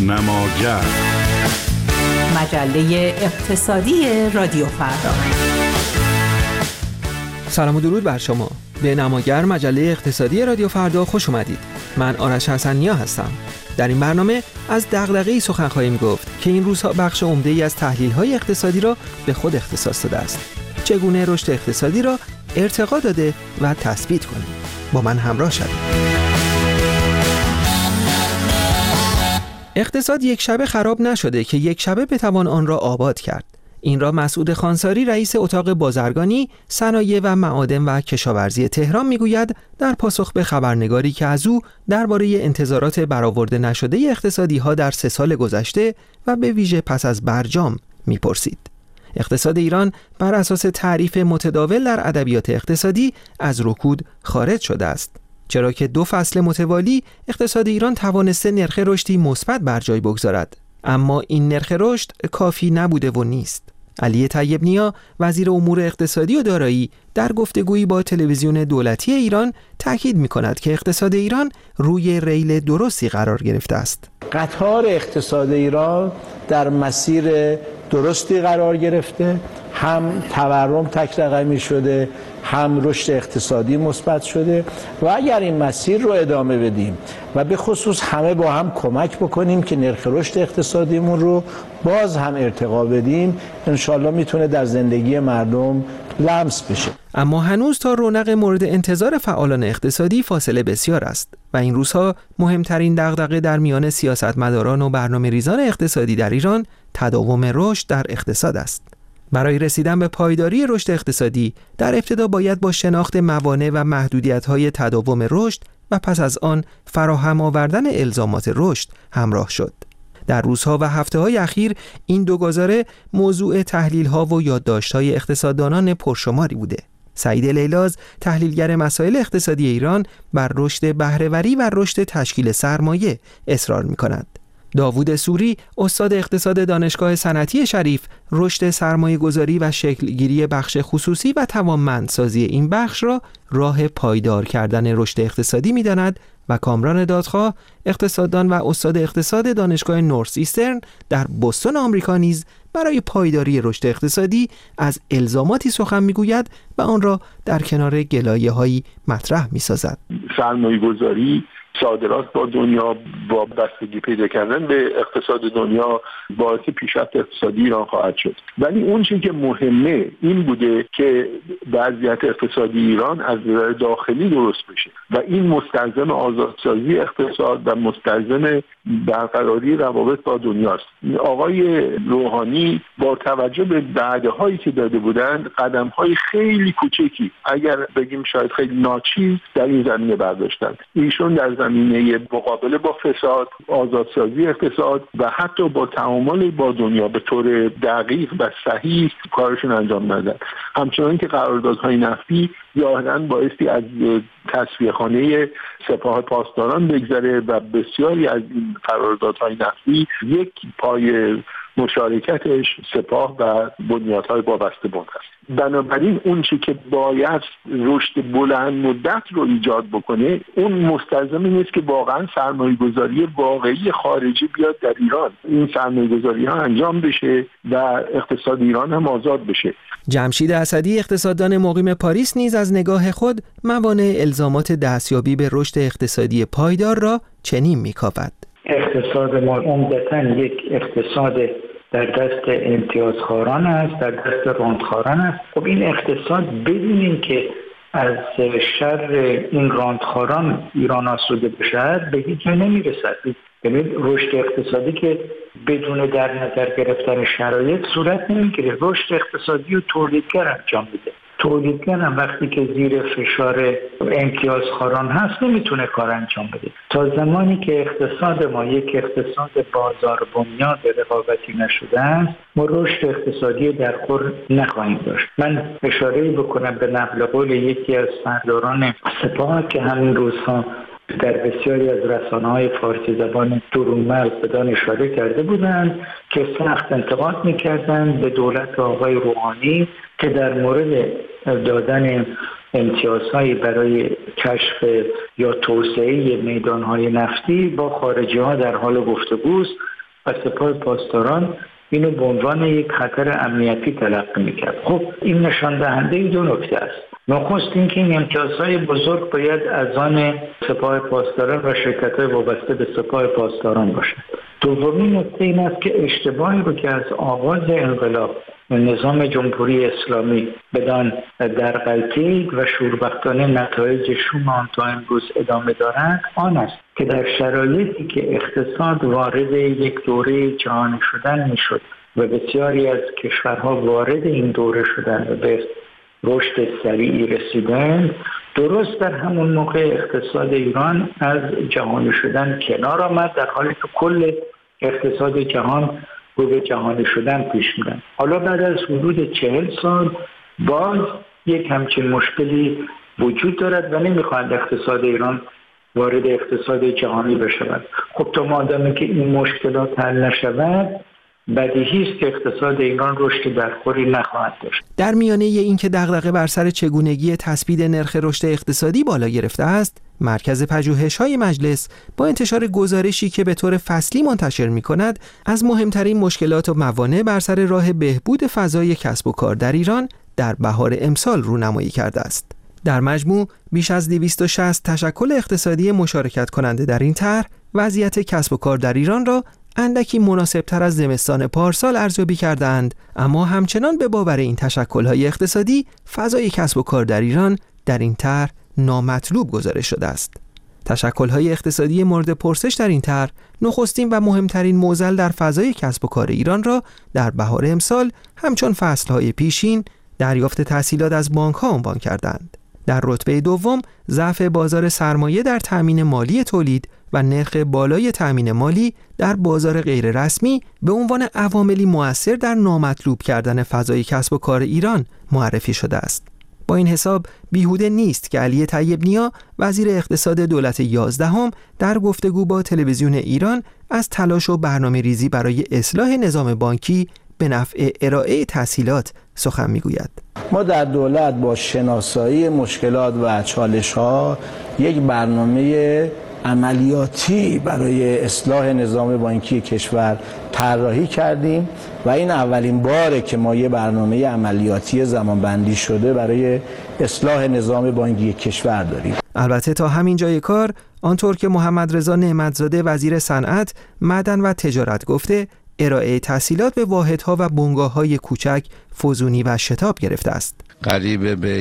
نماگر، مجله اقتصادی رادیو فردا. سلام و درود بر شما. به نماگر، مجله اقتصادی رادیو فردا خوش اومدید. من آرش حسن‌نیا هستم. در این برنامه از دغدغه‌ای سخن خواهیم گفت که این روزها بخش عمده‌ای از تحلیل‌های اقتصادی را به خود اختصاص داده است. چگونه رشد اقتصادی را ارتقا داده و تثبیت کنیم. با من همراه شوید. اقتصاد یک شبه خراب نشده که یک شبه بتوان آن را آباد کرد. این را مسعود خانساری، رئیس اتاق بازرگانی، صنایع و معادن و کشاورزی تهران میگوید در پاسخ به خبرنگاری که از او درباره انتظارات برآورده نشده اقتصادی ها در 3 سال گذشته و به ویژه پس از برجام میپرسید. اقتصاد ایران بر اساس تعریف متداول در ادبیات اقتصادی از رکود خارج شده است، چرا که 2 فصل متوالی اقتصاد ایران توانسته نرخ رشدی مثبت بر جای بگذارد، اما این نرخ رشد کافی نبوده و نیست. علی طیب نیا، وزیر امور اقتصادی و دارایی، در گفتگویی با تلویزیون دولتی ایران تاکید می‌کند که اقتصاد ایران روی ریل درستی قرار گرفته است. قطار اقتصاد ایران در مسیر درستی قرار گرفته، هم تورم تک رقمی شده، هم رشد اقتصادی مثبت شده و اگر این مسیر رو ادامه بدیم و به خصوص همه با هم کمک بکنیم که نرخ رشد اقتصادیمون رو باز هم ارتقا بدیم، انشالله میتونه در زندگی مردم لمس بشه. اما هنوز تا رونق مورد انتظار فعالان اقتصادی فاصله بسیار است و این روزها مهمترین دغدغه در میان سیاستمداران و برنامه‌ریزان اقتصادی در ایران تداوم رشد در اقتصاد است. برای رسیدن به پایداری رشد اقتصادی در ابتدا باید با شناخت موانع و محدودیت‌های تداوم رشد و پس از آن فراهم آوردن الزامات رشد همراه شد. در روزها و هفته‌های اخیر این 2 گزاره موضوع تحلیل‌ها و یادداشت‌های اقتصاددانان پرشماری بوده. سعید لیلاز، تحلیلگر مسائل اقتصادی ایران، بر رشد بهره‌وری و رشد تشکیل سرمایه اصرار می‌کند. داوود سوری، استاد اقتصاد دانشگاه صنعتی شریف، رشد سرمایه‌گذاری و شکلگیری بخش خصوصی و توانمندسازی این بخش را راه پایدار کردن رشد اقتصادی می‌داند و کامران دادخواه، اقتصاددان و استاد اقتصاد دانشگاه نورث ایسترن در بوستون آمریکا نیز برای پایداری رشد اقتصادی از الزاماتی سخن می‌گوید و آن را در کنار گلایه‌هایی مطرح می‌سازد. سرمایه‌گذاری، صادرات با دنیا، با بستگی پیدا کردن به اقتصاد دنیا باعث پیشرفت اقتصادی ایران خواهد شد. ولی اون چیزی که مهمه این بوده که وضعیت اقتصادی ایران از نظر داخلی درست بشه و این مستلزم آزادسازی اقتصاد و مستلزم برقراری روابط با دنیاست. آقای روحانی با توجه به وعده‌هایی که داده بودند قدم‌های خیلی کوچکی، اگر بگیم شاید خیلی ناچیز، در این زمینه برداشتند. ایشون در زمینه مقابله با فساد، آزادسازی اقتصاد و حتی با تعامل با دنیا به طور دقیق و صحیح کارشون انجام ندادن. همچنان که قراردادهای نفتی ظاهراً بایستی از تصفیه‌خانه سپاه پاسداران بگذره و بسیاری از این قراردادهای نفتی یک پای مشارکتش سپاه و بنیادهای وابسته به است. بنابراین اون چی که باید رشد بلند مدت رو ایجاد بکنه، اون مستلزم نیست که واقعا سرمایه‌گذاری واقعی خارجی بیاد در ایران. این سرمایه‌گذاری ها انجام بشه و اقتصاد ایران هم آزاد بشه. جمشید اسدی، اقتصاددان مقیم پاریس، نیز از نگاه خود موانع الزامات دستیابی به رشد اقتصادی پایدار را چنین می‌کاود. اقتصاد ما عمدتاً یک اقتصاد در دست امتیازخواران است، در دست راندخواران است. خب این اقتصاد بدون اینکه از شر این راندخواران ایران آسوده بشود به هیچ جا نمیرسد. یعنی رشد اقتصادی که بدون در نظر گرفتن شرایط صورت نمیگیره. رشد اقتصادی رو تولیدگر انجام میده. تولیدگر هم وقتی که زیر فشار امتیازخواران هست نمیتونه کار انجام بده. تا زمانی که اقتصاد ما یک اقتصاد بازار بنیاد رقابتی نشده است، ما رشد اقتصادی در خور نخواهیم داشت. من اشاره بکنم به نقل قول یکی از سرداران سپاه که همین روزها در بسیاری از رسانه‌های فارسی زبان درون‌مرز بدان اشاره کرده بودند که سخت انتقاد می‌کردند به دولت آقای روحانی که در مورد دادن امتیازهایی برای کشف یا توسعه میدانهای نفتی با خارجی‌ها در حال گفتگوست و سپاه پاسداران اینو به عنوان یک خطر امنیتی تلقی میکرد. خب این نشان دهنده دو نکته است. نخست اینکه این امتیازهای بزرگ باید از آن سپاه پاسداران و شرکت‌های وابسته به سپاه پاسداران باشد. دومین نکته این است که اشتباهی رو که از آغاز انقلاب نظام جمهوری اسلامی بدان در غلطی و شوربختانه نتایج شوم آن تا امروز ادامه دارد آن است که در شرایطی که اقتصاد وارد یک دوره جهانی شدن میشد و بسیاری از کشورها وارد این دوره شدن و به رشد سریعی رسیدند، درست در همون موقع اقتصاد ایران از جهانی شدن کنار آمد، در حالی که کل اقتصاد جهان رو به جهانی شدن پیش میرن. حالا بعد از حدود 40 سال باز یک همچین مشکلی وجود دارد و نمیخواهند اقتصاد ایران وارد اقتصاد جهانی بشود. خب تا مادامی که این مشکلات حل نشود، بدیهی است که اقتصاد ایران رشد درخوری نخواهد داشت. در میانه این که دغدغه بر سر چگونگی تثبیت نرخ رشد اقتصادی بالا گرفته است، مرکز پژوهش‌های مجلس با انتشار گزارشی که به طور فصلی منتشر می‌کند، از مهمترین مشکلات و موانع بر سر راه بهبود فضای کسب و کار در ایران در بهار امسال رونمایی کرده است. در مجموع بیش از 260 تشکل اقتصادی مشارکت کننده در این طرح وضعیت کسب و کار در ایران را اندکی مناسبتر از زمستان پارسال ارزیابی کردند، اما همچنان به باور این تشکل‌های اقتصادی فضای کسب و کار در ایران در این طرح نامطلوب گزارش شده است. تشکل‌های اقتصادی مورد پرسش در این طرح نخستین و مهمترین معضل در فضای کسب و کار ایران را در بهار امسال همچون فصل‌های پیشین دریافت تسهیلات از بانک‌ها عنوان کردند. در رتبه دوم ضعف بازار سرمایه در تأمین مالی تولید و نرخ بالای تأمین مالی در بازار غیر رسمی به عنوان عواملی مؤثر در نامطلوب کردن فضای کسب و کار ایران معرفی شده است. با این حساب بیهوده نیست که علی طیب نیا وزیر اقتصاد دولت 11 در گفتگو با تلویزیون ایران از تلاش و برنامه‌ریزی برای اصلاح نظام بانکی به نفع ارائه تسهیلات سخن میگوید. ما در دولت با شناسایی مشکلات و چالش‌ها یک برنامه عملیاتی برای اصلاح نظام بانکی کشور طراحی کردیم و این اولین باره که ما یه برنامه عملیاتی زمانبندی شده برای اصلاح نظام بانکی کشور داریم. البته تا همین جای کار، آنطور که محمد رضا نعمتزاده وزیر صنعت، معدن و تجارت گفته، ارائه تسهیلات به واحدها و بنگاه‌های کوچک فزونی و شتاب گرفته است. قریب به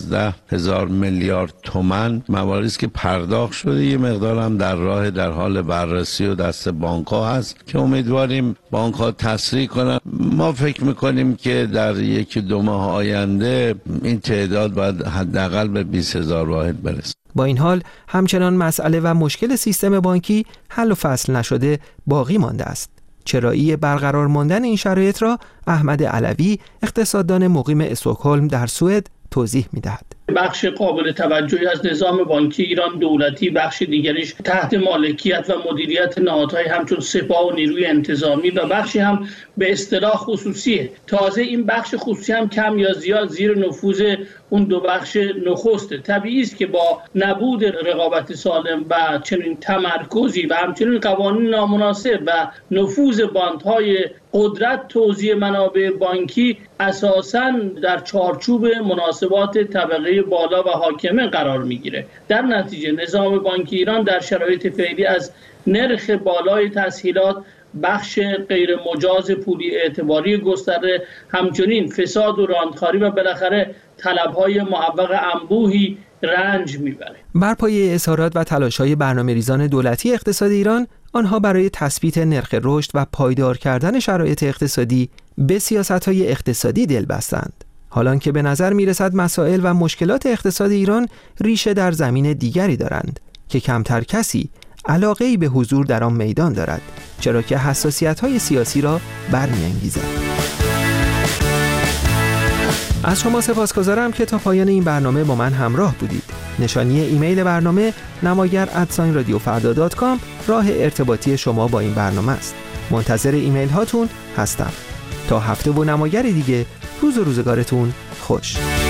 11,000 میلیارد تومان مواردی است که پرداخت شده، یه مقدار هم در حال بررسی و دست بانک‌ها هست که امیدواریم بانک‌ها تسریع کنن. ما فکر می‌کنیم که در 1-2 ماه آینده این تعداد باید حداقل به 20,000 واحد برسه. با این حال همچنان مسئله و مشکل سیستم بانکی حل و فصل نشده باقی مانده است. چرایی برقرار ماندن این شرایط را احمد علوی، اقتصاددان مقیم استکهلم در سوئد، توضیح می‌دهد. بخش قابل توجهی از نظام بانکی ایران دولتی، بخش دیگریش تحت مالکیت و مدیریت نهادهای همچون سپاه و نیروی انتظامی و بخشی هم به اصطلاح خصوصیه. تازه این بخش خصوصی هم کم یا زیاد زیر نفوذ اون دو بخش نخسته. طبیعی است که با نبود رقابت سالم و چنین تمرکزی و همچنین قوانین نامناسب و نفوذ باندهای قدرت توزیع منابع بانکی اساساً در چارچوب مناسبات طبقه بالا و حاکمه قرار میگیره. در نتیجه نظام بانکی ایران در شرایط فعلی از نرخ بالای تسهیلات، بخش غیر مجاز پولی اعتباری گسترده، همچنین فساد و راندخاری و بالاخره طلب‌های معوق انبوهی رنج میبره. بر پایه اظهارات و تلاش‌های برنامه‌ریزان دولتی اقتصاد ایران، آنها برای تثبیت نرخ رشد و پایدار کردن شرایط اقتصادی به سیاست‌های اقتصادی دل بستند. حالان که به نظر می‌رسد مسائل و مشکلات اقتصاد ایران ریشه در زمین دیگری دارند که کمتر کسی علاقه‌ای به حضور در آن میدان دارد، چرا که حساسیت‌های سیاسی را برمی‌انگیزد. از شما سپاسگزارم که تا پایان این برنامه با من همراه بودید. نشانی ایمیل برنامه namagar@radiofarda.com راه ارتباطی شما با این برنامه است. منتظر ایمیل هاتون هستم. تا هفته و نماگر دیگه، روز و روزگارتون خوش.